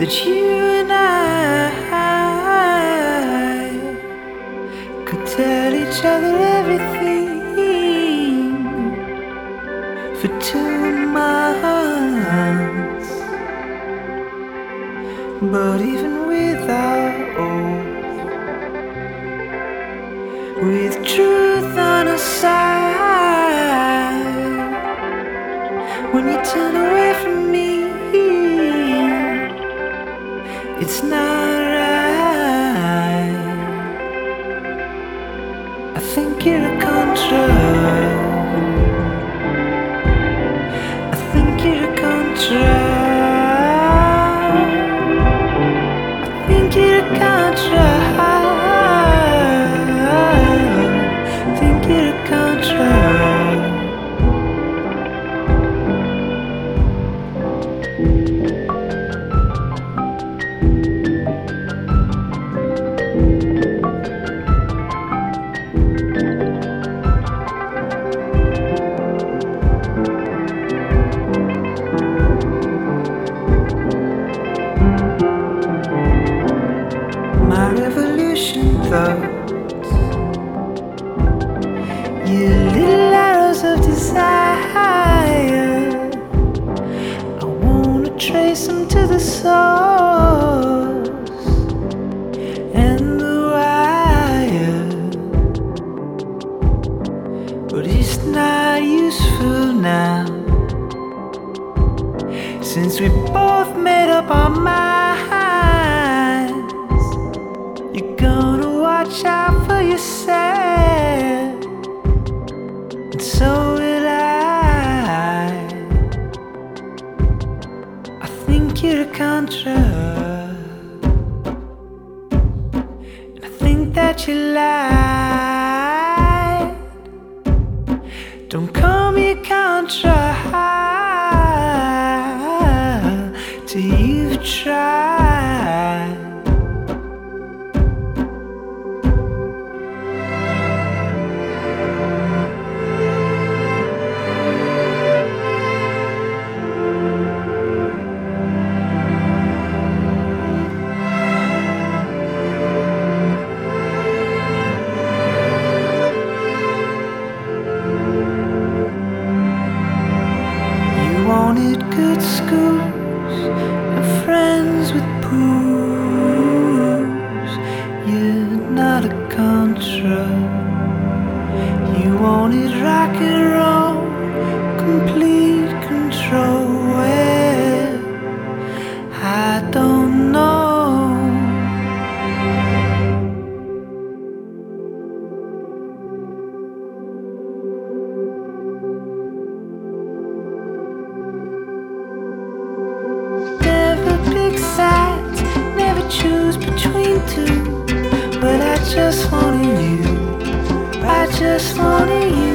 that you and I could tell each other everything for 2 months. But even with our oath, with truth on our side, when you turn away from me, it's not right. I think you're a contra. I think you're a contra. I think you're a contra. I think you're a contra. My revolution thoughts, you little arrows of desire, I wanna trace them to the source and the wire, but it's not useful now, since we both made up our minds. You're gonna watch out for yourself, and so will I. I think you're a contra, and I think that you lied. Don't call me a contra till you've tried. You wanted good schools and friends with pools. You're not a contra. You wanted rock and roll, complete control. Well, I don't know. Never pick sides, never choose between two. But I just wanted you, I just wanted you.